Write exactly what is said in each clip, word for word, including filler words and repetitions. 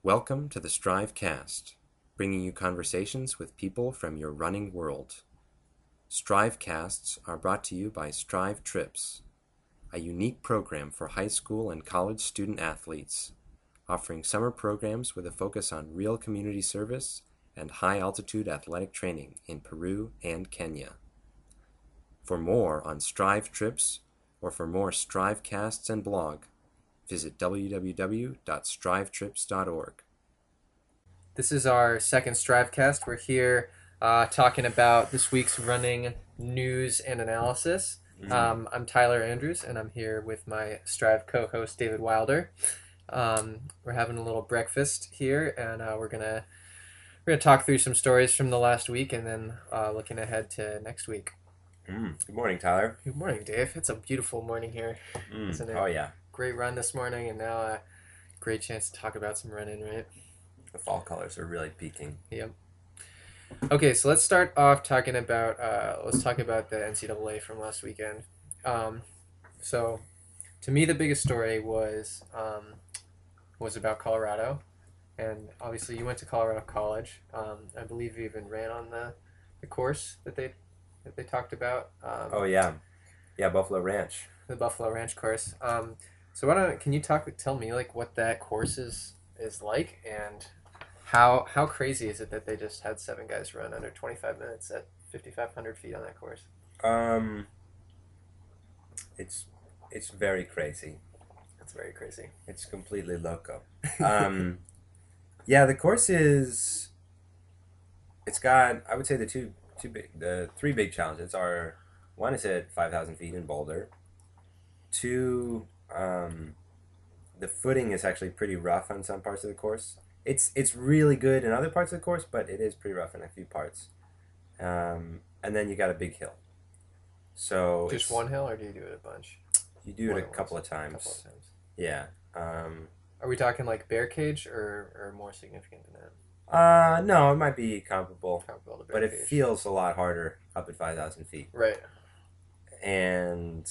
Welcome to the Strive Cast, bringing you conversations with people from your running world. Strive Casts are brought to you by Strive Trips, a unique program for high school and college student athletes, offering summer programs with a focus on real community service and high-altitude athletic training in Peru and Kenya. For more on Strive Trips, or for more Strive Casts and blog, visit w w w dot strive trips dot org. This is our second Strivecast. We're here uh, talking about this week's running news and analysis. Mm. Um, I'm Tyler Andrews, and I'm here with my Strive co-host David Wilder. Um, we're having a little breakfast here, and uh, we're gonna we're gonna talk through some stories from the last week, and then uh, looking ahead to next week. Mm. Good morning, Tyler. Good morning, Dave. It's a beautiful morning here, Mm. isn't it? Oh, yeah. Great run this morning, and now a great chance to talk about some running, right? The fall colors are really peaking. Yep. Okay, so let's start off talking about uh, let's talk about the N C double A from last weekend. Um, so, to me, the biggest story was um, was about Colorado, and obviously you went to Colorado College. Um, I believe you even ran on the, the course that they that they talked about. Um, Oh, yeah. Yeah, Buffalo Ranch. the Buffalo Ranch course. Um, so, why don't can you talk tell me like what that course is is like and how how crazy is it that they just had seven guys run under twenty-five minutes at fifty-five hundred feet on that course? Um, it's it's very crazy. That's very crazy. It's completely loco. Um, yeah, the course is. It's got, I would say, the two two big the three big challenges are, one is at five thousand feet in Boulder. Two, um, the footing is actually pretty rough on some parts of the course. It's it's really good in other parts of the course, but it is pretty rough in a few parts. Um, and then you got a big hill. So Just it's, one hill, or do you do it a bunch? you do More it a than couple once? of times. Couple of times. Yeah. Um, Are we talking like bear cage or, or more significant than that? uh, no, it might be comparable, Comparable to bear but it cage. feels a lot harder up at five thousand feet. Right. And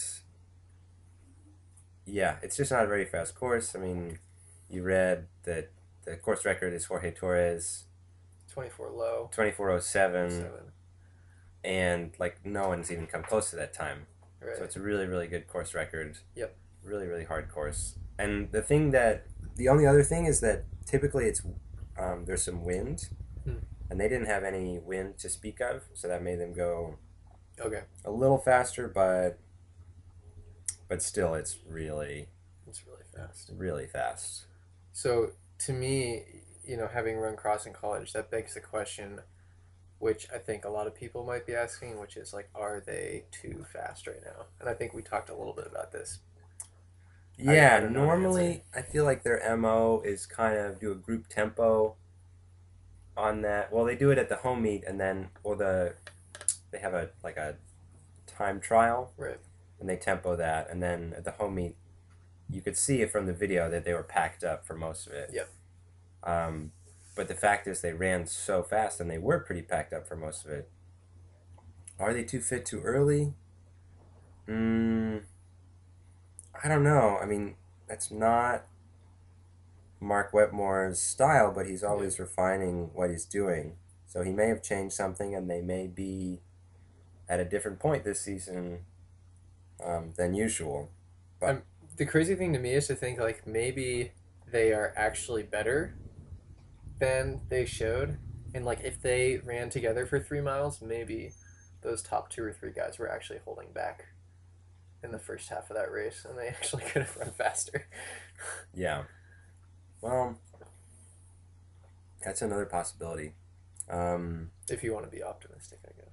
yeah, it's just not a very fast course. I mean, you read that the course record is Jorge Torres, twenty-four low. twenty-four oh seven, Seven. and like no one's even come close to that time. Right. So it's a really, really good course record. Yep. Really, really hard course. And the thing that, the only other thing is that typically it's, um, there's some wind, Hmm. and they didn't have any wind to speak of, so that made them go Okay. a little faster, but, but still it's really, It's really fast. really fast. So to me, you know, having run cross in college, that begs the question, which I think a lot of people might be asking, which is like, are they too fast right now? And I think we talked a little bit about this. I- I Yeah, don't know the normally I feel like their M O is kind of do a group tempo on that. Well, they do it at the home meet, and then, or the, they have a, like a time trial, Right. and they tempo that, and then at the home meet, you could see it from the video that they were packed up for most of it. Yep. Um, but the fact is, they ran so fast, and they were pretty packed up for most of it. Are they too fit too early? Mm, I don't know. I mean, that's not Mark Wetmore's style, but he's always Yeah. refining what he's doing. So he may have changed something, and they may be at a different point this season um, than usual. But Um, the crazy thing to me is to think like maybe they are actually better than they showed, and like if they ran together for three miles, maybe those top two or three guys were actually holding back in the first half of that race, and they actually could have run faster. yeah, well, that's another possibility. Um, If you want to be optimistic, I guess.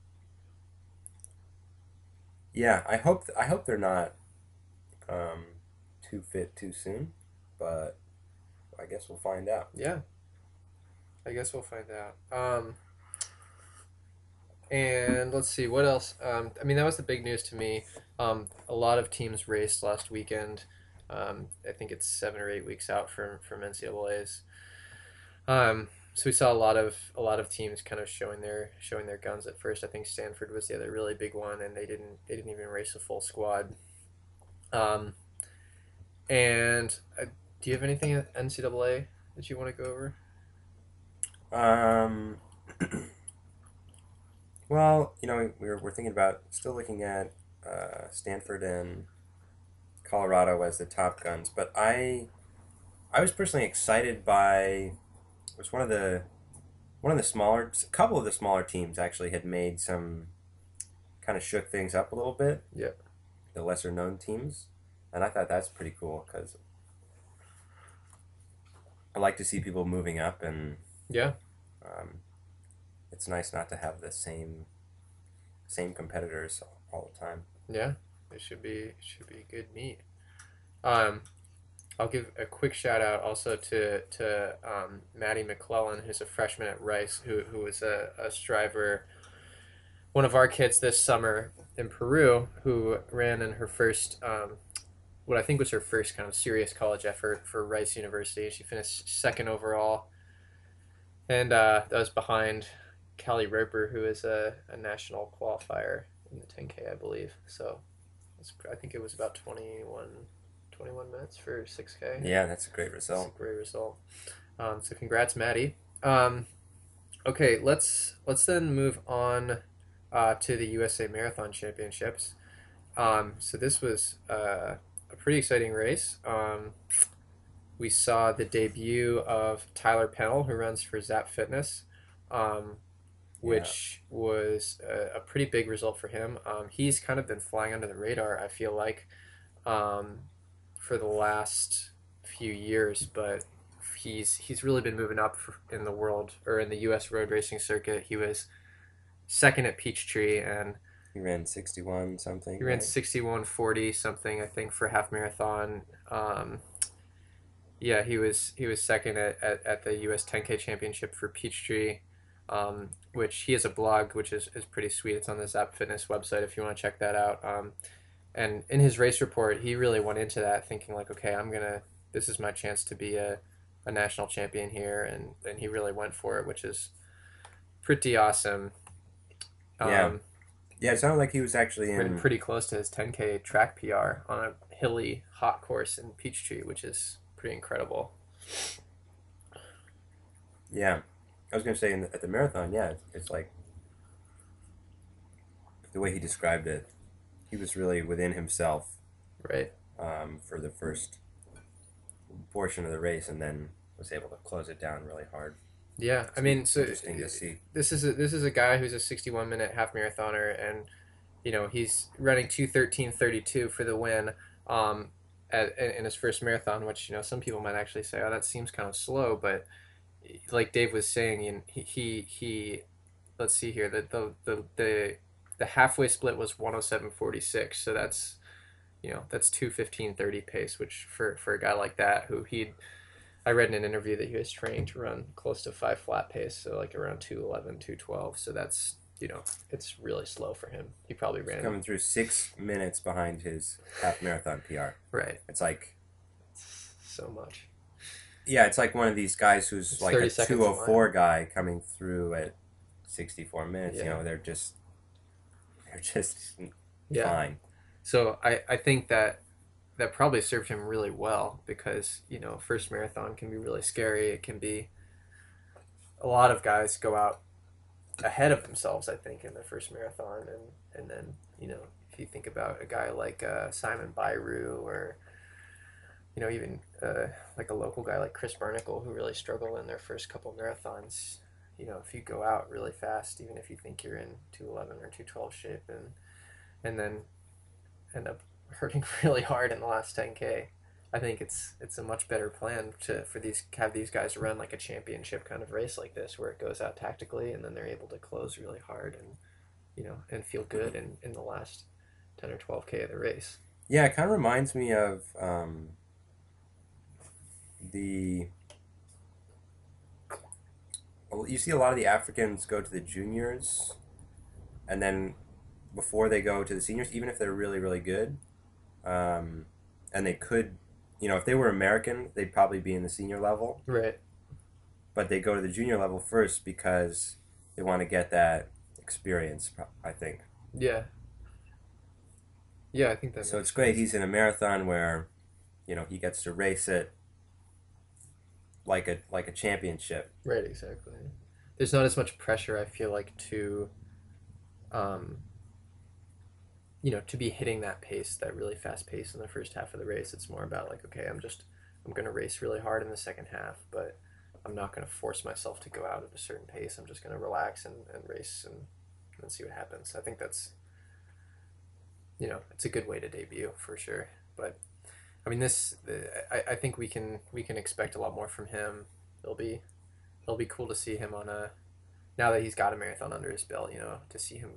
yeah, I hope I hope they're not um, too fit too soon, but I guess we'll find out. Yeah, I guess we'll find out. Um, and let's see what else. Um, I mean, that was the big news to me. Um, a lot of teams raced last weekend. Um, I think it's seven or eight weeks out from from N C double A's. Um, so we saw a lot of a lot of teams kind of showing their showing their guns at first. I think Stanford was the other really big one, and they didn't they didn't even race a full squad. Um, and uh, do you have anything at N C double A that you want to go over? Um, well, you know, we're, we're thinking about still looking at uh, Stanford and Colorado as the top guns, but I I was personally excited by it was one of the one of the smaller a couple of the smaller teams actually had made some kind of shook things up a little bit, Yeah. the lesser known teams, and I thought that's pretty cool because I like to see people moving up, and Yeah. um, it's nice not to have the same same competitors all the time. Yeah. It should be it should be good meat. Um, I'll give a quick shout out also to to um, Maddie McClellan, who's a freshman at Rice, who who was a, a striver, one of our kids this summer in Peru, who ran in her first um, what I think was her first kind of serious college effort for Rice University. She finished second overall, and uh, that was behind Callie Roper, who is a, a national qualifier in the ten K, I believe. So it's, I think it was about twenty-one, twenty-one minutes for six K. Yeah, that's a great That's a result. great result. Um, so congrats, Maddie. Um, okay, let's let's then move on uh, to the U S A Marathon Championships. Um, so this was uh, a pretty exciting race. Um, we saw the debut of Tyler Pennell, who runs for Zap Fitness, um, Yeah, which was a, a pretty big result for him. Um, he's kind of been flying under the radar, I feel like, um, for the last few years, but he's he's really been moving up in the world or in the U S road racing circuit. He was second at Peachtree, and he ran sixty-one something, he ran right? sixty-one forty something, I think, for half marathon. Um, yeah, he was he was second at, at, at the U S ten K championship for Peachtree, um, which he has a blog, which is, is pretty sweet. It's on the Zap Fitness website if you want to check that out. Um, and in his race report, he really went into that thinking like, okay, I'm gonna this is my chance to be a, a national champion here, and, and he really went for it, which is pretty awesome. Yeah, Um, yeah. It sounded like he was actually ran in. pretty close to his ten K track P R on a hilly hot course in Peachtree, which is pretty incredible. Yeah, I was gonna say in the, at the marathon. Yeah, it's, it's like the way he described it. He was really within himself Right. um, for the first portion of the race, and then was able to close it down really hard. Yeah, I It's mean, so interesting to see. this is a, this is a guy who's a sixty-one minute half marathoner, and you know he's running two thirteen thirty two for the win, um, at, in his first marathon. Which you know some people might actually say, oh, that seems kind of slow, but like Dave was saying, you know, he, he he let's see here, the the the the, the halfway split was one oh seven forty-six, so that's you know that's two fifteen thirty pace, which for for a guy like that who he I read in an interview that he was training to run close to five flat pace, so like around two eleven, two twelve. So that's, you know, it's really slow for him. He probably He's ran. coming through six minutes behind his half marathon P R. Right. It's like, So much. yeah, it's like one of these guys who's It's like thirty a seconds a two oh four mile. guy coming through at sixty-four minutes. You Yeah. know, they're just they're just Yeah. fine. So I, I think that that probably served him really well because, you know, first marathon can be really scary. It can be a lot of guys go out ahead of themselves, I think, in the first marathon, and and then you know if you think about a guy like uh, Simon Byru, or you know even uh, like a local guy like Chris Barnacle, who really struggle in their first couple marathons. You know, if you go out really fast, even if you think you're in two eleven or two twelve shape, and and then end up hurting really hard in the last ten K. I think it's it's a much better plan to for these have these guys run like a championship kind of race like this where it goes out tactically and then they're able to close really hard and you know and feel good in, in the last ten or twelve K of the race. Yeah, it kind of reminds me of um, the. Well, you see a lot of the Africans go to the juniors, and then before they go to the seniors, even if they're really really good, um, and they could, you know, if they were American, they'd probably be in the senior level, Right. but they go to the junior level first because they want to get that experience. I think. Yeah. Yeah, I think that So makes it's great. sense. He's in a marathon where, you know, he gets to race it like a like a championship. Right, exactly. There's not as much pressure, I feel like, to, um, you know, to be hitting that pace, that really fast pace in the first half of the race. It's more about like, okay, I'm just, I'm going to race really hard in the second half, but I'm not going to force myself to go out at a certain pace. I'm just going to relax and, and race and, and see what happens. I think that's, you know, it's a good way to debut for sure. But I mean, this, I, I think we can, we can expect a lot more from him. It'll be, it'll be cool to see him on a, now that he's got a marathon under his belt, you know, to see him,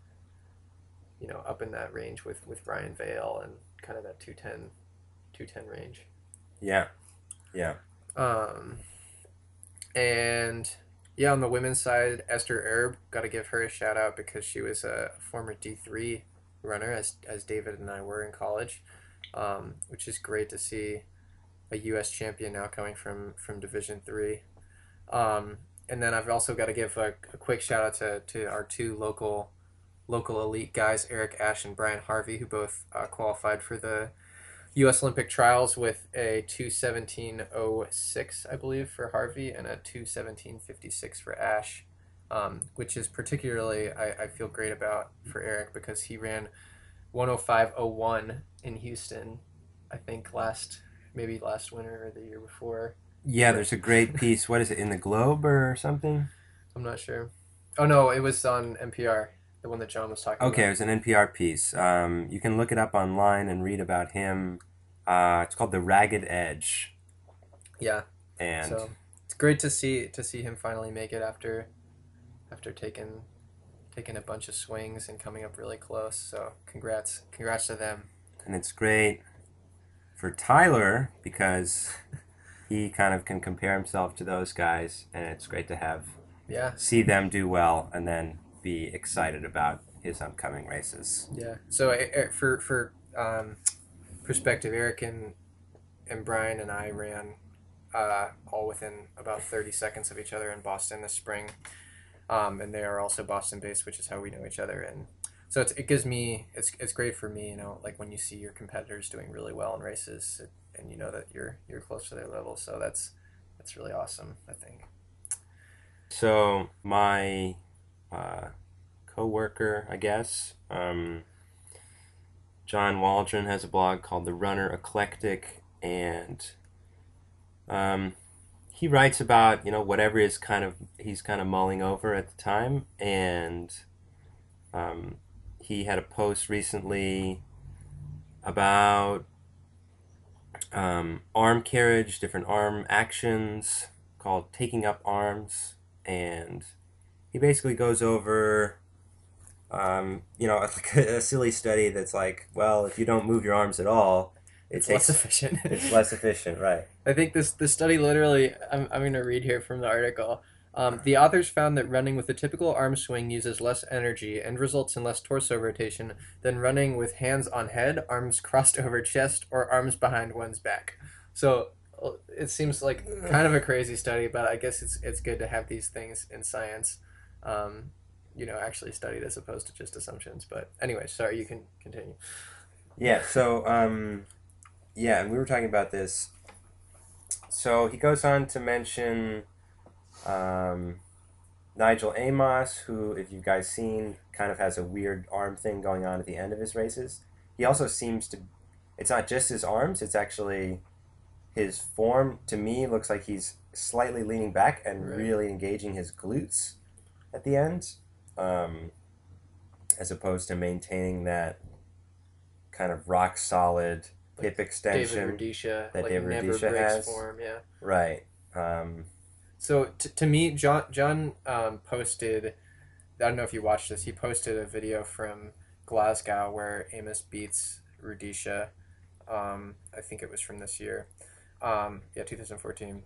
you know, up in that range with, with Brian Vale and kind of that two ten, two ten range. Yeah. Yeah. Um, and yeah, on the women's side, Esther Erb, got to give her a shout out because she was a former D three runner, as, as David and I were in college, um, which is great to see a U S champion now coming from, from Division three. Um, and then I've also got to give a, a quick shout out to, to our two local local elite guys, Eric Ash and Brian Harvey, who both uh, qualified for the U S Olympic trials with a two seventeen oh six, I believe, for Harvey, and a two seventeen fifty-six for Ash, um, which is particularly, I, I feel great about for Eric because he ran one oh five oh one in Houston, I think last, maybe last winter or the year before. Yeah, there's a great piece. What is it, in the Globe or something? I'm not sure. Oh, no, it was on N P R. The one that John was talking Okay, about. it was an N P R piece. Um, you can look it up online and read about him. Uh, it's called The Ragged Edge. Yeah. And so it's great to see to see him finally make it after after taking taking a bunch of swings and coming up really close. So congrats, congrats to them. And it's great for Tyler because he kind of can compare himself to those guys, and it's great to have yeah see them do well and then be excited about his upcoming races. Yeah. So for for um, perspective, Eric and and Brian and I ran uh, all within about thirty seconds of each other in Boston this spring, um, and they are also Boston based, which is how we know each other. And so it's, it gives me it's it's great for me, you know, like when you see your competitors doing really well in races, and you know that you're you're close to their level. So that's that's really awesome, I think. So my Uh, co-worker, I guess. Um, John Waldron has a blog called The Runner Eclectic, and um, he writes about, you know, whatever is kind of he's kind of mulling over at the time, and um, he had a post recently about um, arm carriage, different arm actions called Taking Up Arms, and he basically goes over, um, you know, like a, a silly study that's like, well, if you don't move your arms at all, it it's takes, less efficient. It's less efficient, right? I think this the study literally, I'm, I'm going to read here from the article. Um, the authors found that running with a typical arm swing uses less energy and results in less torso rotation than running with hands on head, arms crossed over chest, or arms behind one's back. So it seems like kind of a crazy study, but I guess it's it's good to have these things in science. Um, you know, actually studied as opposed to just assumptions. But anyway, sorry, you can continue. Yeah, so, um, yeah, and we were talking about this. So he goes on to mention um, Nigel Amos, who, if you guys seen, kind of has a weird arm thing going on at the end of his races. He also seems to, it's not just his arms, it's actually his form, to me, looks like he's slightly leaning back and Right. really engaging his glutes at the end, um, as opposed to maintaining that kind of rock solid Like hip extension David Rudisha, that like David never Rudisha breaks has. form, yeah. Right. Um, So t- to me, John John um, posted. I don't know if you watched this. He posted a video from Glasgow where Amos beats Rudisha. Um, I think it was from this year. Um, yeah, twenty fourteen.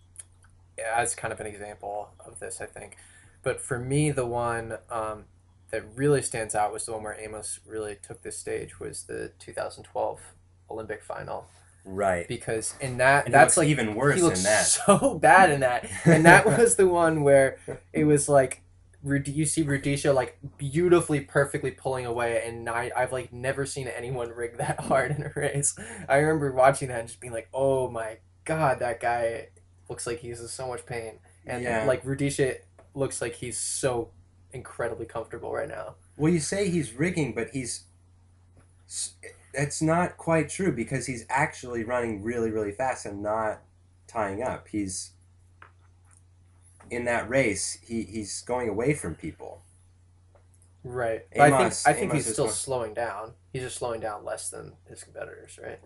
As kind of an example of this, I think. But for me, the one um, that really stands out was the one where Amos really took this stage was the two thousand twelve Olympic final. right. Because in that, And he that's looks like even worse he looks in that. so bad in that, and that was the one where it was like Rud- you see Rudisha like beautifully, perfectly pulling away, and I I've like never seen anyone rig that hard in a race. I remember watching that and just being like, oh my god, that guy looks like he's in so much pain, and Yeah. like Rudisha looks like he's so incredibly comfortable right now. Well, you say he's rigging, but he's it's not quite true because he's actually running really, really fast and not tying up. He's in that race. He he's going away from people. Right. But I think Amos, I think Amos he's is still going. slowing down. He's just slowing down less than his competitors, right?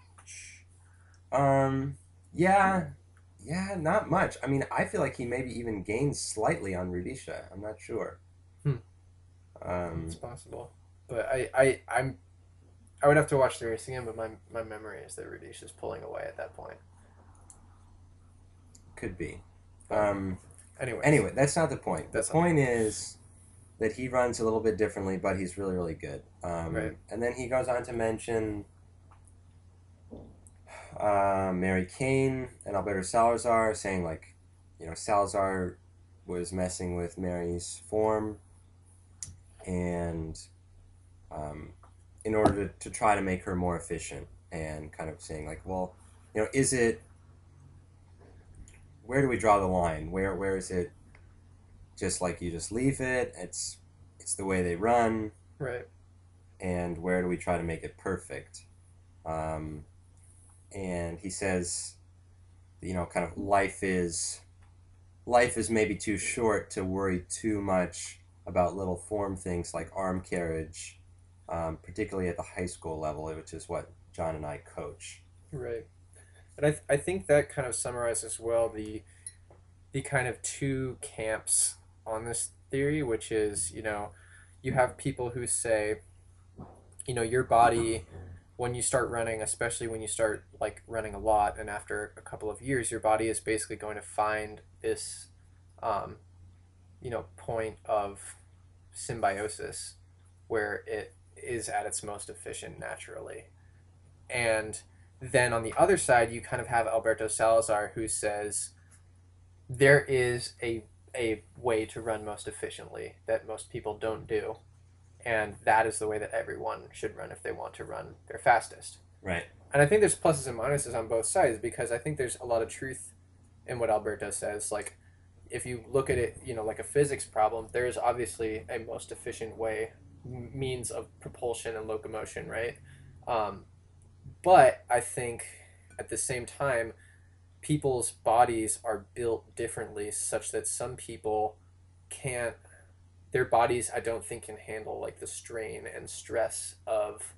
Um, yeah, yeah, not much. I mean, I feel like he maybe even gained slightly on Rudisha. I'm not sure. Hmm. Um, It's possible. But I, I I'm I would have to watch the race again, but my my memory is that Rudisha is pulling away at that point. could be. But Um, anyways, anyway, that's not the point. The That's not- point is that he runs a little bit differently, but he's really, really good. Um, Right. And then he goes on to mention uh, Mary Kane and Alberto Salazar, saying like, you know, Salazar was messing with Mary's form, and um, in order to, to try to make her more efficient, and kind of saying like, well, you know, is it where do we draw the line? Where where is it just like you just leave it? It's it's the way they run, right. and where do we try to make it perfect? Um, and he says, you know, kind of life is life is maybe too short to worry too much about little form things like arm carriage, um, particularly at the high school level, which is what John and I coach. Right. And I, th- I think that kind of summarizes well the the kind of two camps on this theory, which is, you know, you have people who say, you know, your body, when you start running, especially when you start like running a lot, and after a couple of years, your body is basically going to find this, um, you know, point of symbiosis where it is at its most efficient naturally. And then on the other side, you kind of have Alberto Salazar who says there is a a way to run most efficiently that most people don't do, and that is the way that everyone should run if they want to run their fastest. Right. And I think there's pluses and minuses on both sides because I think there's a lot of truth in what Alberto says. Like, if you look at it, you know, like a physics problem, there is obviously a most efficient way, means of propulsion and locomotion, right? Um, but I think at the same time, people's bodies are built differently such that some people can't their bodies I don't think can handle like the strain and stress of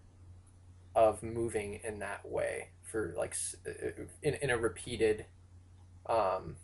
of moving in that way for like in, in a repeated um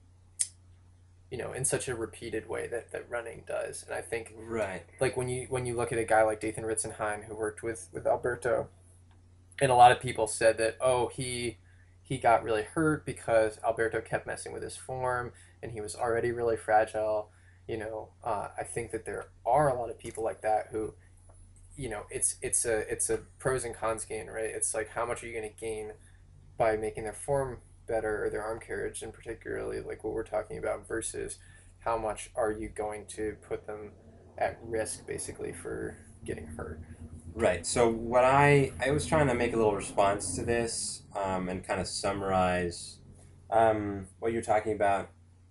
you know in such a repeated way that, that running does. And I think Right. like when you when you look at a guy like Dathan Ritzenheim who worked with with Alberto, and a lot of people said that, oh, he he got really hurt because Alberto kept messing with his form and he was already really fragile. You know, uh, I think that there are a lot of people like that who, you know, it's it's a it's a pros and cons game, right? It's like how much are you going to gain by making their form better or their arm carriage, and particularly like what we're talking about, versus how much are you going to put them at risk basically for getting hurt. Right. So what I I was trying to make a little response to this, um, and kind of summarize um, what you're talking about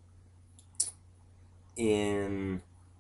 in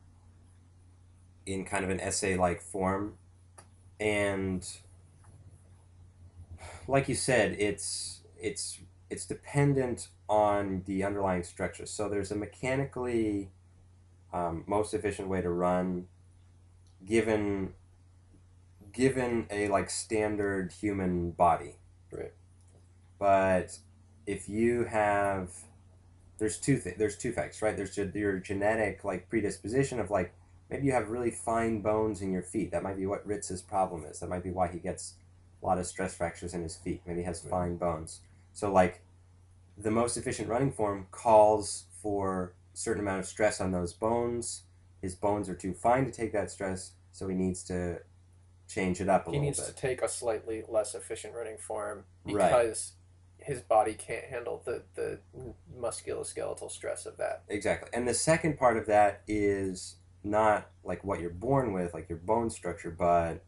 in kind of an essay like form, and like you said, it's it's it's dependent on the underlying structure. So there's a mechanically um, most efficient way to run given given a like standard human body. Right. But if you have there's two th- there's two facts, right? There's ge- your genetic like predisposition of like maybe you have really fine bones in your feet. That might be what Ritz's problem is. That might be why he gets a lot of stress fractures in his feet. Maybe he has fine bones. So like the most efficient running form calls for a certain amount of stress on those bones. His bones are too fine to take that stress, so he needs to change it up a He little needs bit. to take a slightly less efficient running form Right. because his body can't handle the, the musculoskeletal stress of that. Exactly. And the second part of that is not like what you're born with, like your bone structure, but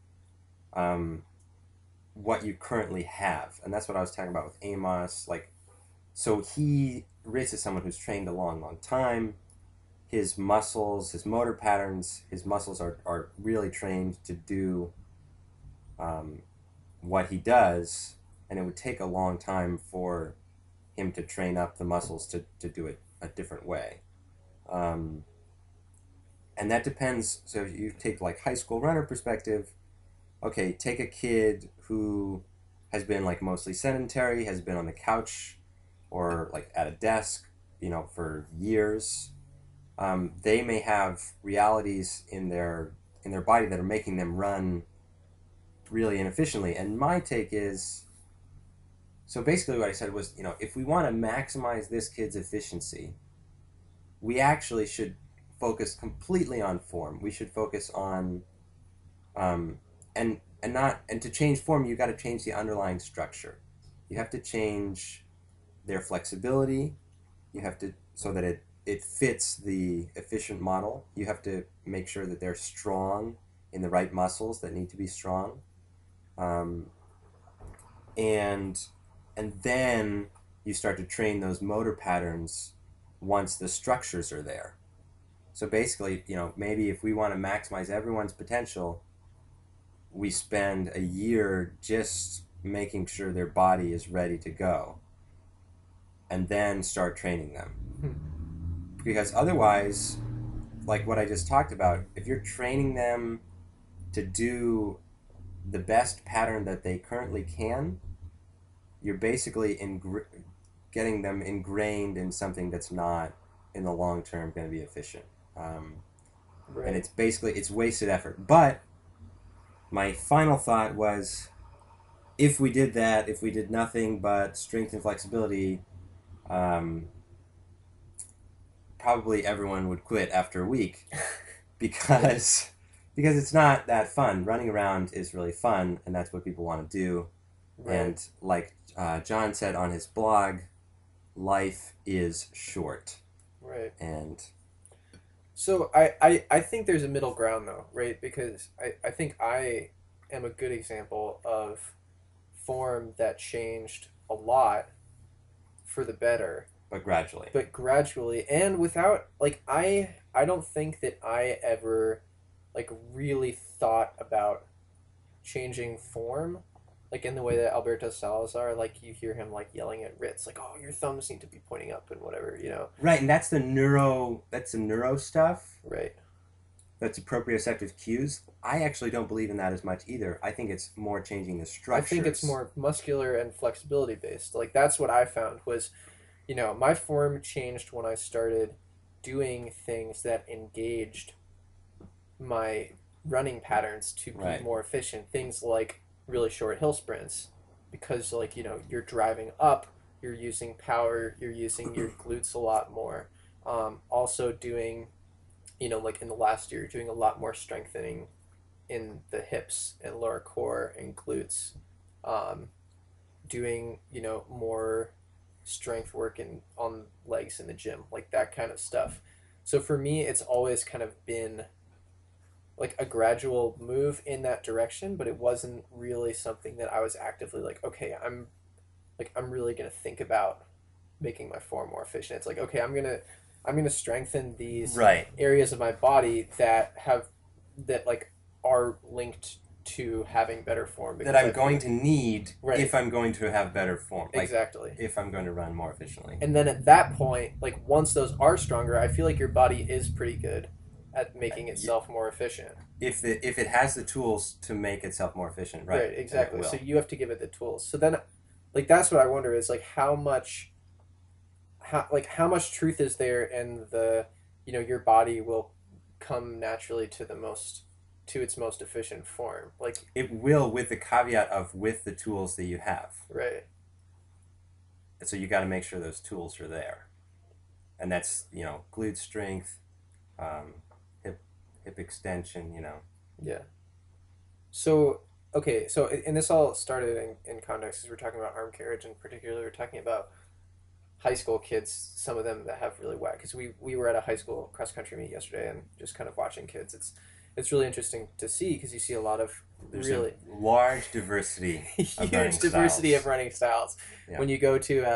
um, what you currently have. And that's what I was talking about with Amos. Like, so he, Ritz is someone who's trained a long, long time. His muscles, his motor patterns, his muscles are, are really trained to do um, what he does, and it would take a long time for him to train up the muscles to, to do it a different way. Um, and that depends. So if you take like high school runner perspective, okay, take a kid who has been like mostly sedentary, has been on the couch or like at a desk, you know, for years. Um, they may have realities in their in their body that are making them run really inefficiently. And my take is, so basically what I said was, you know, if we want to maximize this kid's efficiency, we actually should focus completely on form. We should focus on, um, and and not and to change form, you got to change the underlying structure. You have to change their flexibility. You have to so that it it fits the efficient model. You have to make sure that they're strong in the right muscles that need to be strong, um, and and then you start to train those motor patterns once the structures are there. So basically, you know, maybe if we want to maximize everyone's potential, we spend a year just making sure their body is ready to go, and then start training them. Because otherwise, like what I just talked about, if you're training them to do the best pattern that they currently can, you're basically ingr- getting them ingrained in something that's not, in the long term, going to be efficient. Um, Right. And it's basically, it's wasted effort. But my final thought was, if we did that, if we did nothing but strength and flexibility, um, probably everyone would quit after a week because because it's not that fun. Running around is really fun, and that's what people want to do. Right. And like uh, John said on his blog, life is short. Right. And So I, I, I think there's a middle ground though, right? Because I, I think I am a good example of form that changed a lot for the better, but gradually. but gradually and without like I I don't think that I ever like really thought about changing form like in the way that Alberto Salazar, like you hear him like yelling at Ritz, like, oh, your thumbs need to be pointing up and whatever, you know. Right, and that's the neuro that's the neuro stuff. Right. That's proprioceptive cues. I actually don't believe in that as much either. I think it's more changing the structures. I think it's more muscular and flexibility based. Like that's what I found was, you know, my form changed when I started doing things that engaged my running patterns to be Right. more efficient. Things like really short hill sprints, because like, you know, you're driving up, you're using power, you're using your glutes a lot more. Um, also doing, you know, like in the last year, doing a lot more strengthening in the hips and lower core and glutes. Um, doing, you know, more strength work in, on legs in the gym, like that kind of stuff. So for me, it's always kind of been like a gradual move in that direction, but it wasn't really something that I was actively like, okay, I'm like, I'm really going to think about making my form more efficient. It's like, okay, I'm going to, I'm going to strengthen these right. areas of my body that have, that like are linked to having better form. That I'm I going think, to need Right. if I'm going to have better form. Like, exactly. if I'm going to run more efficiently. And then at that point, like once those are stronger, I feel like your body is pretty good at making itself more efficient. If the if it has the tools to make itself more efficient, right? Right, exactly. It will. So you have to give it the tools. So then, like that's what I wonder is like how much, how like how much truth is there in the, you know, your body will come naturally to the most, to its most efficient form. Like It will, with the caveat of with the tools that you have. right. So you got to make sure those tools are there, and that's, you know, glute strength, um, hip hip extension, you know. Yeah. So okay, so and this all started in, in context as we're talking about arm carriage, and particularly we're talking about high school kids, some of them that have really wet, because we, we were at a high school cross country meet yesterday and just kind of watching kids. It's it's really interesting to see because you see a lot of There's really a large diversity of running huge diversity styles. of running styles. Yeah. When you go to uh,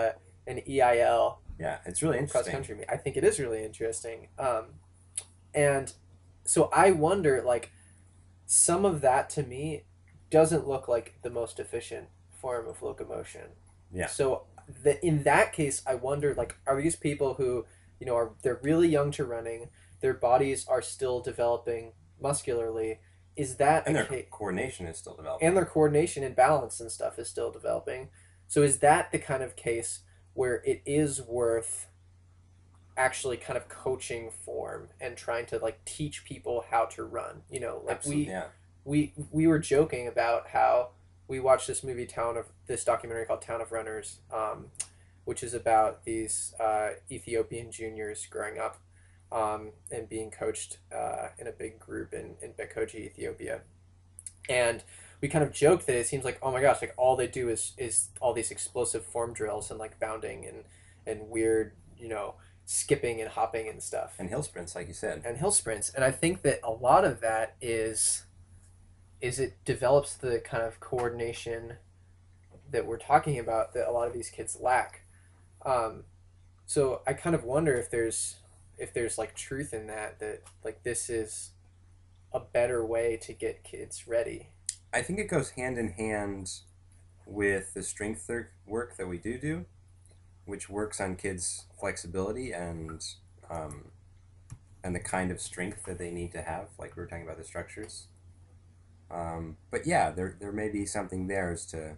an E I L Yeah, it's really cross interesting. country meet. I think it is really interesting. Um, and so I wonder, like, some of that to me doesn't look like the most efficient form of locomotion. Yeah. So the, in that case, I wonder, like, are these people who, you know, are they're really young to running, their bodies are still developing muscularly. Is that And a their case? coordination is still developing. And their coordination and balance and stuff is still developing. So is that the kind of case where it is worth actually kind of coaching form and trying to like teach people how to run? You know, like Absolutely, we yeah. we we were joking about how we watched this movie Town of this documentary called Town of Runners, um, which is about these uh, Ethiopian juniors growing up um, and being coached uh, in a big group in in Bekoji, Ethiopia, and we kind of joked that it seems like, oh my gosh, like all they do is is all these explosive form drills and like bounding and and weird, you know, skipping and hopping and stuff And hill sprints, like you said. and hill sprints. And I think that a lot of that is is it develops the kind of coordination that we're talking about that a lot of these kids lack. Um, so I kind of wonder if there's if there's like truth in that that like this is a better way to get kids ready. I think it goes hand in hand with the strength work that we do do, which works on kids' flexibility and um, and the kind of strength that they need to have, like we were talking about the structures. Um, but yeah, there there may be something there as to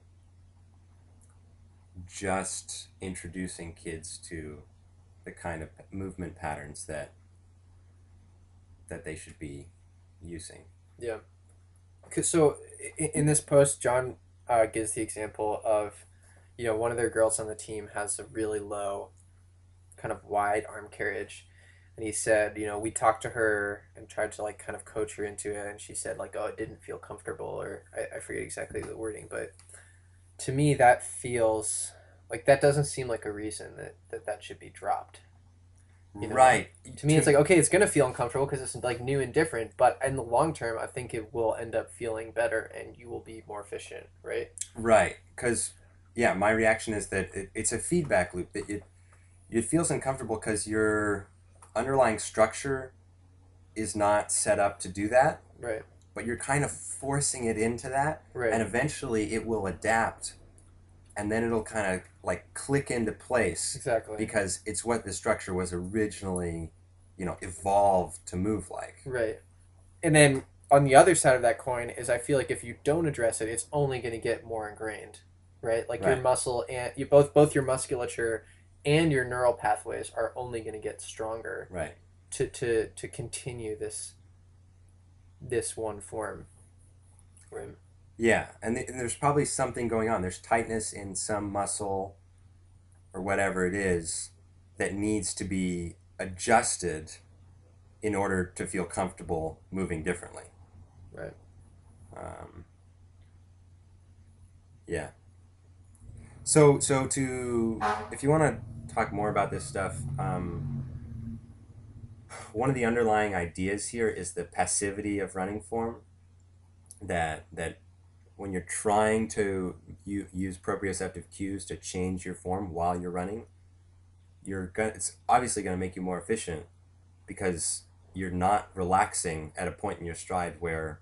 just introducing kids to the kind of movement patterns that that they should be using. Yeah. Cause so in this post, John uh, gives the example of, you know, one of their girls on the team has a really low, kind of wide arm carriage, and he said, you know, we talked to her and tried to like kind of coach her into it, and she said like, oh, it didn't feel comfortable, or I, I forget exactly the wording, but to me that feels like that doesn't seem like a reason that that, that should be dropped. You know? Right. To me, it's like, okay, it's going to feel uncomfortable because it's like new and different, but in the long term, I think it will end up feeling better and you will be more efficient, right? Right. Because, yeah, my reaction is that it, it's a feedback loop. That it, it feels uncomfortable because your underlying structure is not set up to do that. Right. But you're kind of forcing it into that. Right. And eventually it will adapt. And then it'll kind of like click into place. Exactly. Because it's what the structure was originally, you know, evolved to move like. Right. And then on the other side of that coin is I feel like if you don't address it, it's only going to get more ingrained, right? Like Right. your muscle and you both both your musculature and your neural pathways are only going to get stronger. Right. To to to continue this this one form. Right. Yeah, and, th- and there's probably something going on. There's tightness in some muscle or whatever it is that needs to be adjusted in order to feel comfortable moving differently. Right. Um, yeah. So, so to if you want to talk more about this stuff, um, one of the underlying ideas here is the passivity of running form. That that when you're trying to u- use proprioceptive cues to change your form while you're running, you're gonna, it's obviously going to make you more efficient because you're not relaxing at a point in your stride where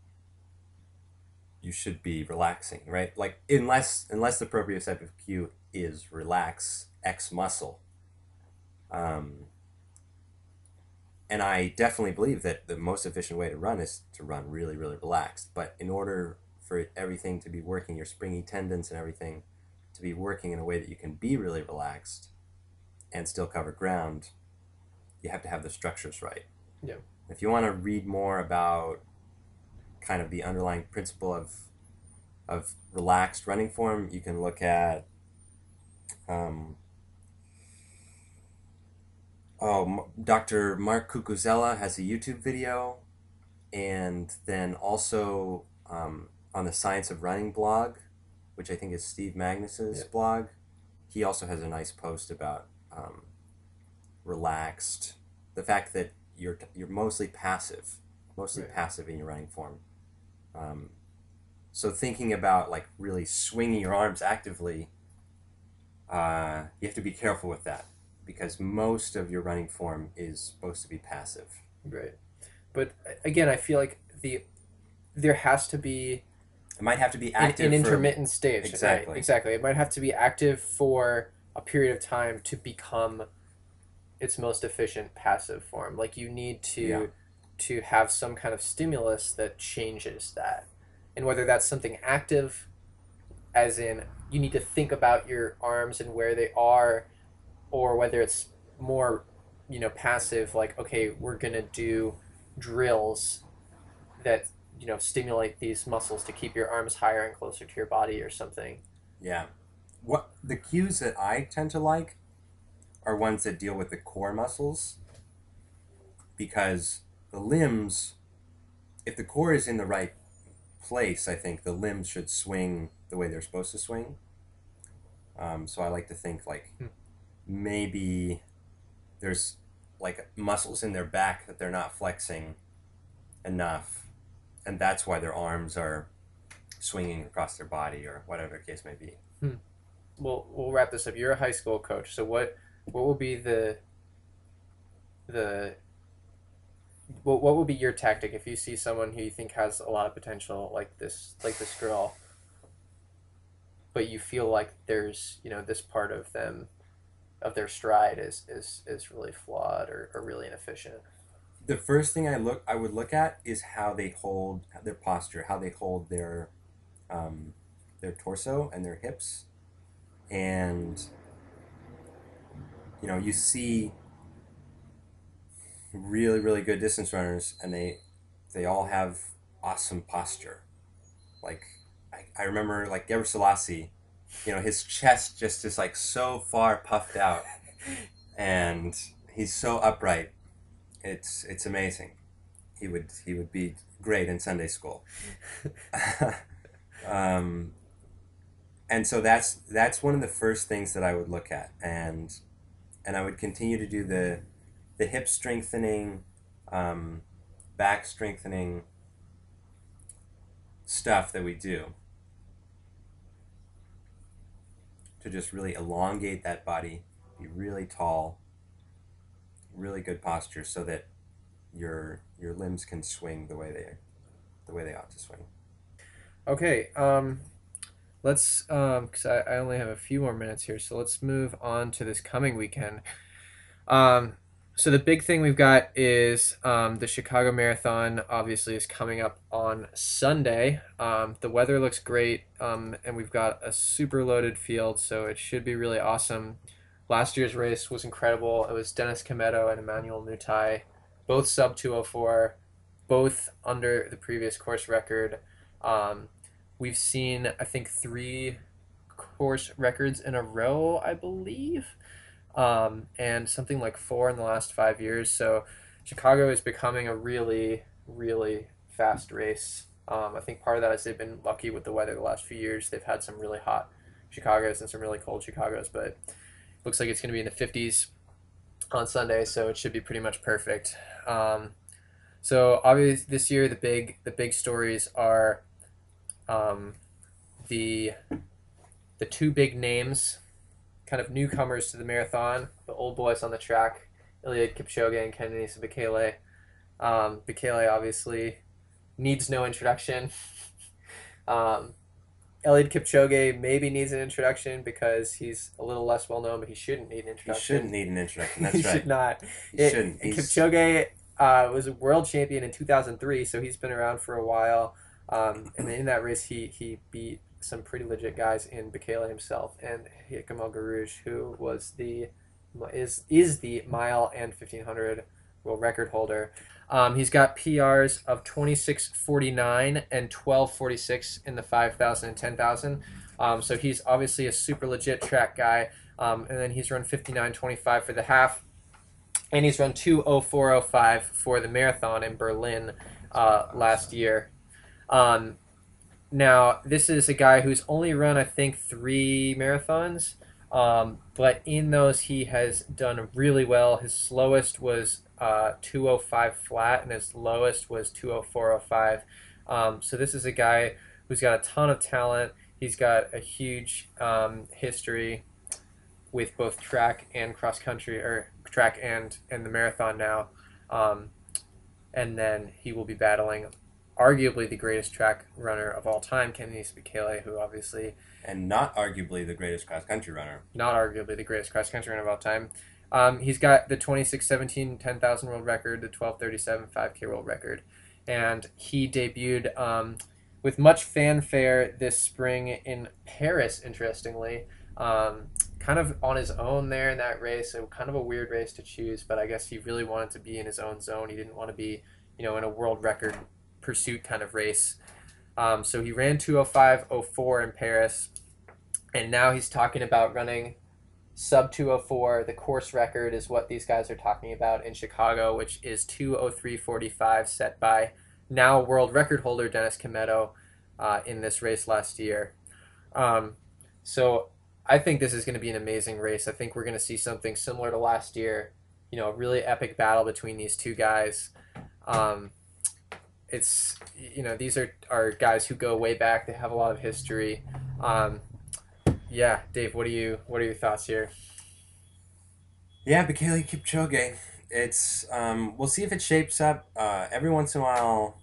you should be relaxing, right? Like unless unless the proprioceptive cue is relax X muscle. Um, and I definitely believe that the most efficient way to run is to run really, really relaxed. But in order for everything to be working, your springy tendons and everything to be working in a way that you can be really relaxed and still cover ground, you have to have the structures right. Yeah. If you want to read more about kind of the underlying principle of of relaxed running form, you can look at um, oh, Doctor Mark Cucuzella has a YouTube video, and then also um, on the Science of Running blog, which I think is Steve Magnus's Yep. blog, he also has a nice post about um, relaxed, the fact that you're you're mostly passive, mostly Right. passive in your running form. Um, so thinking about like really swinging your arms actively uh, you have to be careful with that because most of your running form is supposed to be passive. Right. But again, I feel like the there has to be It might have to be an, active an for- intermittent stage. Exactly. Right, exactly. It might have to be active for a period of time to become its most efficient passive form. Like you need to Yeah. to have some kind of stimulus that changes that. And whether that's something active, as in you need to think about your arms and where they are, or whether it's more, you know, passive, like, okay, we're going to do drills that, you know, stimulate these muscles to keep your arms higher and closer to your body or something. Yeah. What the cues that I tend to like are ones that deal with the core muscles because the limbs, if the core is in the right place, I think the limbs should swing the way they're supposed to swing. Um, so I like to think like Hmm. maybe there's like muscles in their back that they're not flexing enough, and that's why their arms are swinging across their body or whatever the case may be. We'll we'll wrap this up. You're a high school coach, so what what will be the the what what will be your tactic if you see someone who you think has a lot of potential, like this like this girl, but you feel like there's, you know, this part of them of their stride is is, is really flawed or, or really inefficient? The first thing I look I would look at is how they hold their posture, how they hold their um, their torso and their hips, and you know you see really really good distance runners, and they they all have awesome posture. Like I, I remember like Gebre Selassie, you know his chest just is like so far puffed out, and he's so upright. It's it's amazing. He would he would be great in Sunday school. um, and so that's that's one of the first things that I would look at, and and I would continue to do the the hip strengthening, um, back strengthening stuff that we do to just really elongate that body, be really tall, really good posture, so that your your limbs can swing the way they the way they ought to swing. Okay, um, let's um, because I, I only have a few more minutes here, so let's move on to this coming weekend. Um, so the big thing we've got is um, the Chicago Marathon. Obviously, is coming up on Sunday. Um, the weather looks great, um, and we've got a super loaded field, so it should be really awesome. Last year's race was incredible. It was Dennis Kimetto and Emmanuel Mutai, both sub two oh four, both under the previous course record. Um, we've seen, I think, three course records in a row, I believe, um, and something like four in the last five years. So Chicago is becoming a really, really fast race. Um, I think part of that is they've been lucky with the weather the last few years. They've had some really hot Chicagos and some really cold Chicagos, but looks like it's going to be in the fifties on Sunday, so it should be pretty much perfect. Um, so obviously this year the big the big stories are um, the the two big names, kind of newcomers to the marathon, the old boys on the track, Eliud Kipchoge and Kenenisa Bekele. Um, Bekele obviously needs no introduction. um, Eliud Kipchoge maybe needs an introduction because he's a little less well known, but he shouldn't need an He introduction. shouldn't need an introduction. That's he right. should not. He It- shouldn't. He's- Kipchoge uh, was a world champion in two thousand three, so he's been around for a while. Um, and in that race, he, he beat some pretty legit guys in Bekele himself and Hikamal Garouge, who was the is is the mile and fifteen hundred world record holder. Um, he's got P Rs of twenty-six forty-nine and twelve forty-six in the five thousand and ten thousand. Um, so he's obviously a super legit track guy. Um, and then he's run fifty-nine twenty-five for the half. And he's run two oh four oh five for the marathon in Berlin uh, last year. Um, now, this is a guy who's only run, I think, three marathons. Um, but in those, he has done really well. His slowest was uh, two oh five flat, and his lowest was two oh four oh five. Um, so this is a guy who's got a ton of talent. He's got a huge um, history. with both track and cross country, or track and and the marathon now. Um, and then he will be battling arguably the greatest track runner of all time, Kenenisa Bekele, who obviously, and not arguably the greatest cross country runner. not arguably the greatest cross country runner of all time. Um, he's got the twenty-six seventeen ten thousand world record, the twelve thirty-seven five K world record, and he debuted um, with much fanfare this spring in Paris, interestingly. Um, kind of on his own there in that race. So kind of a weird race to choose, but I guess he really wanted to be in his own zone. He didn't want to be, you know, in a world record pursuit kind of race. Um, so he ran two oh five oh four in Paris, and now he's talking about running sub two oh four. The course record is what these guys are talking about in Chicago, which is two oh three forty-five, set by now world record holder Dennis Kimetto uh, in this race last year. Um, so I think this is going to be an amazing race. I think we're going to see something similar to last year. You know, a really epic battle between these two guys. Um, it's, you know, these are, are guys who go way back. They have a lot of history. Um, yeah, Dave, what do you what are your thoughts here? Yeah, Bekele Kipchoge. It's um, we'll see if it shapes up. Uh, every once in a while,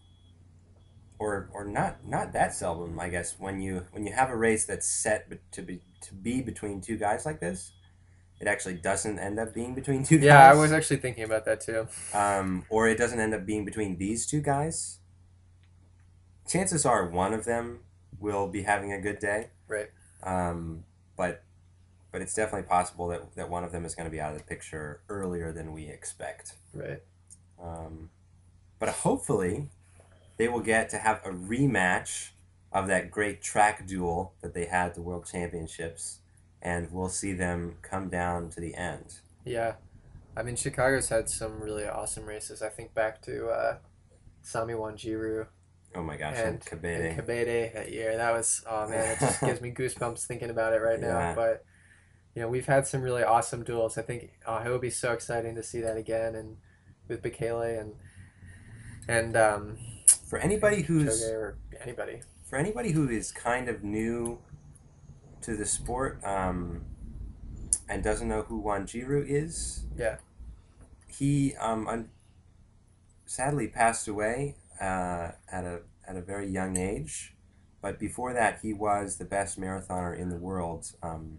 or or not not that seldom, I guess. When you when you have a race that's set to be to be between two guys like this, it actually doesn't end up being between two guys. Yeah, I was actually thinking about that too. Um, or it doesn't end up being between these two guys. Chances are one of them will be having a good day. Right. Um, but but it's definitely possible that, that one of them is going to be out of the picture earlier than we expect. Right. Um, but hopefully they will get to have a rematch of that great track duel that they had at the World Championships, and we'll see them come down to the end. Yeah. I mean, Chicago's had some really awesome races. I think back to uh, Sami Wanjiru. Oh my gosh, and, and Kebede. and Kebede that year. That was, oh man, it just gives me goosebumps thinking about it right now. Yeah. But, you know, we've had some really awesome duels. I think uh, it would be so exciting to see that again, and with Bekele and, and um, For anybody who's... Choge or anybody. For anybody who is kind of new to the sport um, and doesn't know who Wanjiru is, Yeah. he um, un- sadly passed away uh, at a at a very young age. But before that, he was the best marathoner in the world. Um,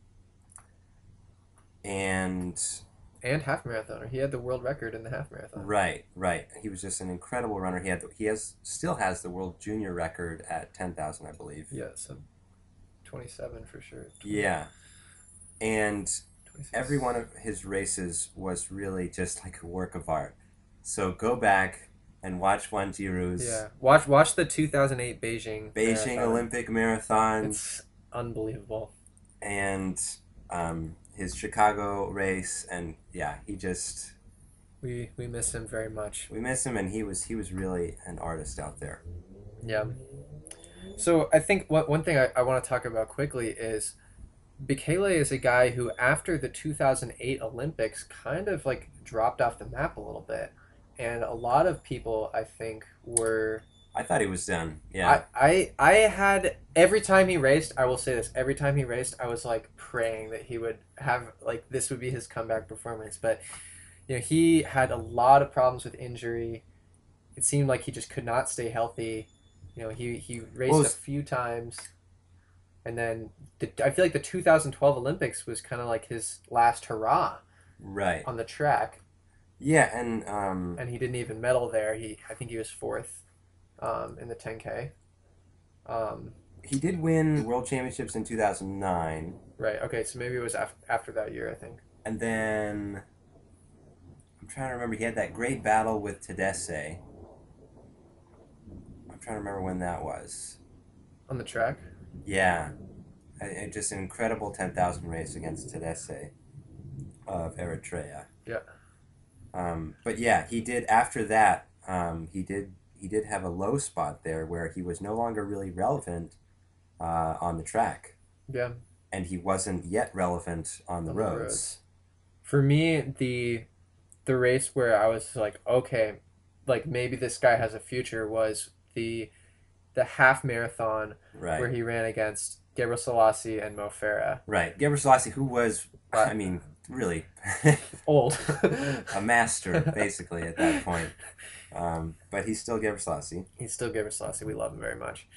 and And half marathoner. He had the world record in the half marathon. right, right. He was just an incredible runner. He had the, he has still has the world junior record at ten thousand, I believe. Yeah, so twenty-seven for sure. Yeah. And twenty-six. every one of his races was really just like a work of art. So go back and watch Wanjiru's Yeah. Watch watch the two thousand eight Beijing Beijing marathon. Olympic Marathon It's unbelievable. and um, his Chicago race, and yeah, he just We we miss him very much. we miss him, and he was he was really an artist out there. Yeah. So I think what one thing I, I want to talk about quickly is Bekele is a guy who, after the two thousand eight Olympics, kind of like dropped off the map a little bit. And a lot of people, I think, were... I thought he was done. Yeah. I, I, I had... Every time he raced, I will say this, every time he raced, I was like praying that he would have, like, this would be his comeback performance. But, you know, he had a lot of problems with injury. It seemed like he just could not stay healthy. You know, he, he raced Well, a few times. And then the, I feel like the two thousand twelve Olympics was kind of like his last hurrah right. on the track. Yeah, and um, And he didn't even medal there. He I think he was fourth um, in the ten K. Um, he did win World Championships in two thousand nine. right, okay, so maybe it was af- after that year, I think. And then I'm trying to remember. He had that great battle with Tedeschi. I'm trying to remember when that was. On the track? Yeah, I, I- just an incredible ten thousand race against Tedeschi of Eritrea. Yeah. Um, but yeah, he did. After that, um, he did. He did have a low spot there where he was no longer really relevant uh, on the track, Yeah. and he wasn't yet relevant on the On the roads. roads. For me, the the race where I was like, okay, like maybe this guy has a future was the the half marathon Right. where he ran against Gebre Selassie and Mo Farah. Right. Gebre Selassie, who was, I mean, really Old. a master, basically, at that point. Um, but he's still Gebre Selassie. He's still Gebre Selassie. We love him very much.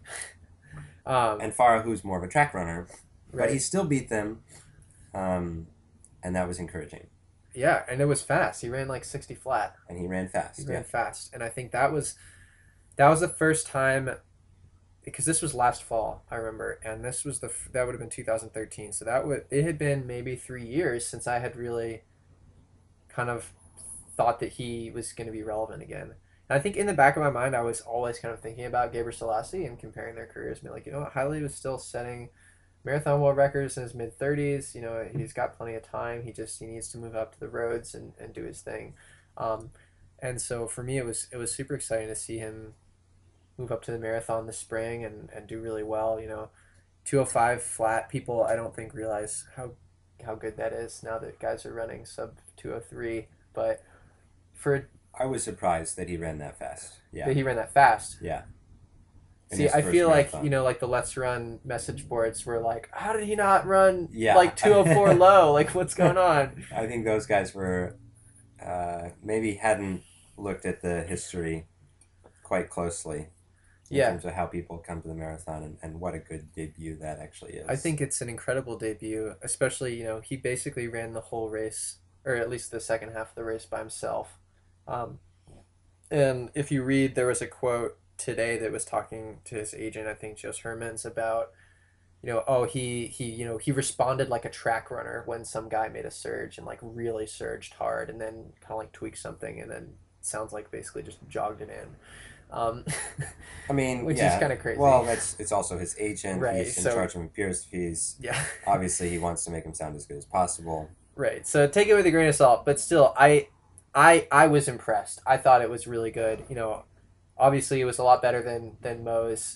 Um, and Farah, who's more of a track runner. right. But he still beat them, um, and that was encouraging. Yeah, and it was fast. He ran like sixty flat. And he ran fast. He yeah. ran fast. And I think that was that was the first time, because this was last fall, I remember, and this was the that would have been two thousand thirteen. So that would it had been maybe three years since I had really kind of thought that he was going to be relevant again. And I think in the back of my mind, I was always kind of thinking about Gebre Selassie and comparing their careers. And be like, you know what, Haile was still setting marathon world records in his mid thirties. You know, he's got plenty of time. He just he needs to move up to the roads and, and do his thing. Um, and so for me, it was it was super exciting to see him move up to the marathon this spring and, and do really well. You know, two oh five flat. People I don't think realize how how good that is now that guys are running sub two oh three. But for I was surprised that he ran that fast. Yeah. that he ran that fast. Yeah. In See, his I first feel marathon. like, you know, like the Let's Run message boards were like, how did he not run Yeah. like two oh four low? Like, what's going on? I think those guys were uh, maybe hadn't looked at the history quite closely in Yeah. terms of how people come to the marathon and, and what a good debut that actually is. I think it's an incredible debut, especially, you know, he basically ran the whole race, or at least the second half of the race by himself. Um, and if you read, there was a quote today that was talking to his agent, I think Jos Hermans, about, you know, oh, he, he, you know, he responded like a track runner when some guy made a surge and like really surged hard and then kind of like tweaked something and then sounds like basically just jogged it in. Um, I mean, which yeah. is kind of crazy. Well, that's it's also his agent. Right, He's in so- charge of appearance fees. yeah. Obviously, he wants to make him sound as good as possible. Right. So take it with a grain of salt, but still, I, I, I was impressed. I thought it was really good. You know, obviously it was a lot better than than Mo's.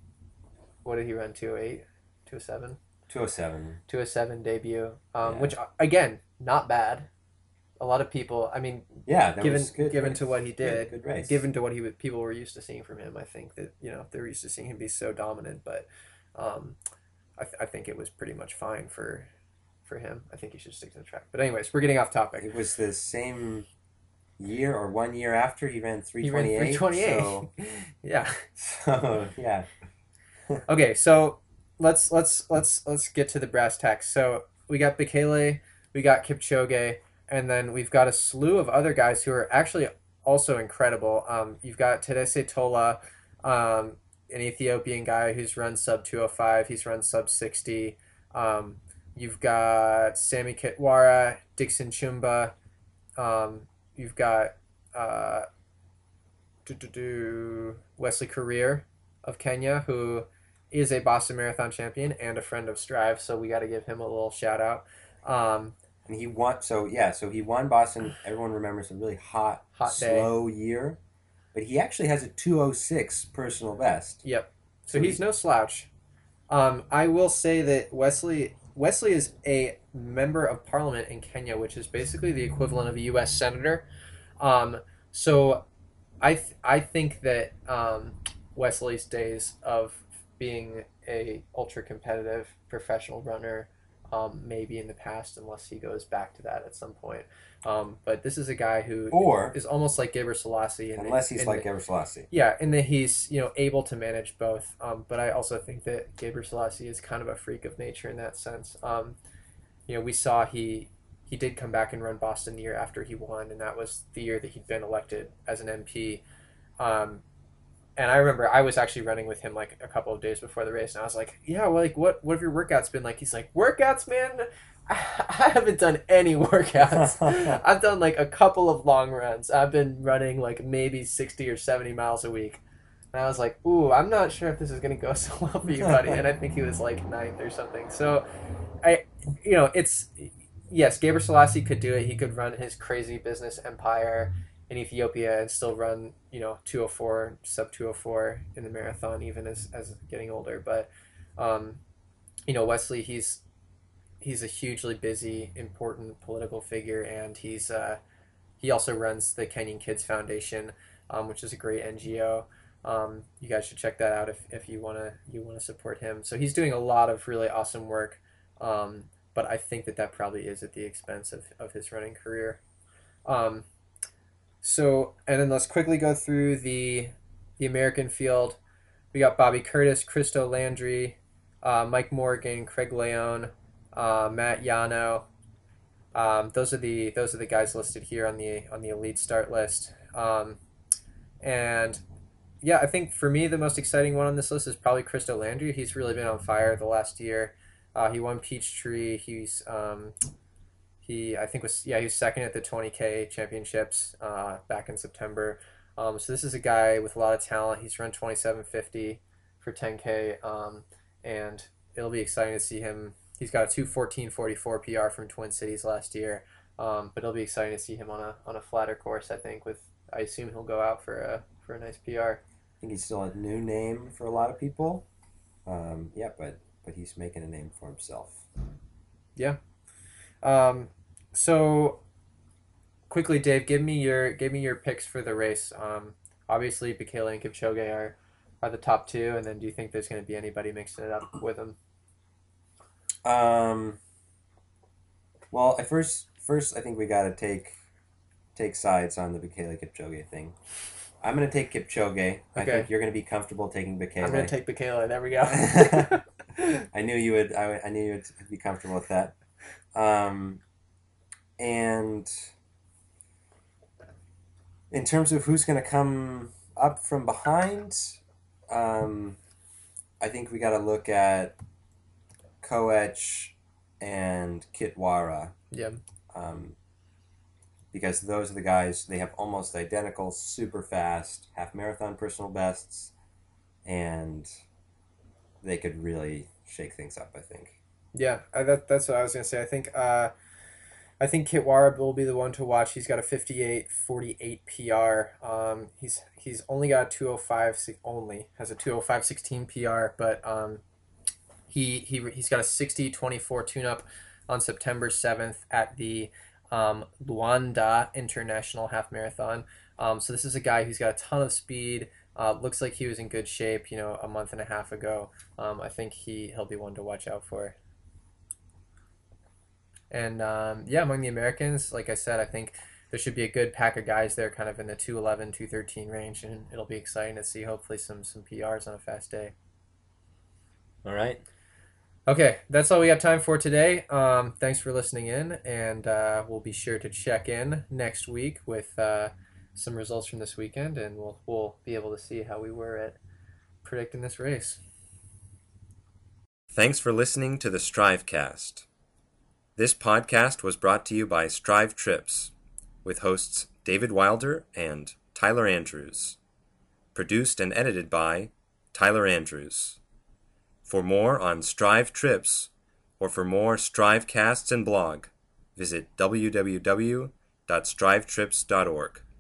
What did he run? two oh eight, two oh seven, two oh seven. two oh seven debut. Um, Yeah. which again, not bad. A lot of people. I mean, Yeah, that given was good. given race. to what he did, Good, good race. given to what he would- people were used to seeing from him, I think that, you know, they're used to seeing him be so dominant. But um, I, th- I think it was pretty much fine for for him. I think he should stick to the track. But anyways, we're getting off topic. It was the same year or one year after he ran three He ran twenty-eight. three twenty-eight. So, Yeah. so yeah. Okay, so let's let's let's let's get to the brass tacks. So we got Bekele, we got Kipchoge, and then we've got a slew of other guys who are actually also incredible. Um, you've got Tadesse Tola, um, an Ethiopian guy who's run sub two oh five. He's run sub sixty. Um, you've got Sammy Kitwara, Dixon Chumba. Um, you've got uh, do, do, do, Wesley Career of Kenya, who is a Boston Marathon champion and a friend of Strive, so we got to give him a little shout out. Um, And he won. So yeah. So he won Boston. Everyone remembers a really hot, Hot day. slow year, but he actually has a two oh six personal best. yep. So So he's no slouch. Um, I will say that Wesley Wesley is a member of parliament in Kenya, which is basically the equivalent of a U S senator. Um, so I th- I think that um, Wesley's days of being a ultra competitive professional runner um, may be in the past, unless he goes back to that at some point. Um, but this is a guy who Or is almost like Gebre Selassie, in unless the- he's in like the- Gebre Selassie. yeah, in that he's, you know, able to manage both. Um, but I also think that Gebre Selassie is kind of a freak of nature in that sense. Um, you know, we saw he he did come back and run Boston the year after he won, and that was the year that he'd been elected as an M P. Um, and I remember I was actually running with him like a couple of days before the race, and I was like, "Yeah, well, like what what have your workouts been like?" He's like, "Workouts, man, I, I haven't done any workouts. I've done like a couple of long runs. I've been running like maybe sixty or seventy miles a week." And I was like, "Ooh, I'm not sure if this is gonna go so well for you, buddy." And I think he was like ninth or something. So, I, you know, it's yes, Gebre Selassie could do it. He could run his crazy business empire in Ethiopia and still run, you know, two oh four, sub two oh four in the marathon, even as, as getting older. But, um, you know, Wesley, he's he's a hugely busy, important political figure, and he's uh, he also runs the Kenyan Kids Foundation, um, which is a great N G O. Um, you guys should check that out if, if you wanna you wanna support him. So he's doing a lot of really awesome work, um, but I think that that probably is at the expense of, of his running career. Um, so and then let's quickly go through the the American field. We got Bobby Curtis, Christo Landry, uh, Mike Morgan, Craig Leone, uh, Matt Yano. Um, those are the those are the guys listed here on the on the elite start list. Um, and yeah, I think for me the most exciting one on this list is probably Christo Landry. He's really been on fire the last year. Uh, he won Peachtree. He's um, he I think was yeah he was second at the twenty K championships uh, back in September. Um, so this is a guy with a lot of talent. He's run twenty-seven fifty for ten K, um, and it'll be exciting to see him. He's got a two fourteen forty-four P R from Twin Cities last year, um, but it'll be exciting to see him on a on a flatter course. I think with I assume he'll go out for a for a nice P R. I think he's still a new name for a lot of people. Um, yeah, but but he's making a name for himself. Yeah. Um, so quickly, Dave, give me your give me your picks for the race. Um, obviously, Bekele and Kipchoge are are the top two, and then do you think there's going to be anybody mixing it up with them? Um. Well, I first first I think we got to take take sides on the Bekele Kipchoge thing. I'm gonna take Kipchoge. I Okay. think you're gonna be comfortable taking Bekele. I'm going to take Bekele. There we go. I knew you would. I, I knew you would be comfortable with that. Um, and in terms of who's going to come up from behind, um, I think we got to look at Koech and Kitwara. Yeah. Um, because those are the guys, they have almost identical, super fast half marathon personal bests, and they could really shake things up, I think. Yeah, I, that, that's what I was going to say. I think uh, I think Kitwara will be the one to watch. He's got a fifty-eight forty-eight P R. Um, he's he's only got a two oh five only has a two oh five sixteen P R, but um, he he he's got a sixty twenty-four tune-up on September seventh at the um, Luanda International Half Marathon. Um, so this is a guy who's got a ton of speed. Uh, looks like he was in good shape, you know, a month and a half ago. Um, I think he he'll be one to watch out for. And um, yeah, among the Americans, like I said, I think there should be a good pack of guys there, kind of in the two eleven, two thirteen range, and it'll be exciting to see hopefully some some P Rs on a fast day. All right. Okay, that's all we have time for today. Um, thanks for listening in, and uh, we'll be sure to check in next week with uh, some results from this weekend, and we'll we'll be able to see how we were at predicting this race. Thanks for listening to the Strivecast. This podcast was brought to you by Strive Trips, with hosts David Wilder and Tyler Andrews. Produced and edited by Tyler Andrews. For more on Strive Trips, or for more Strivecasts and blog, visit w w w dot strive trips dot org.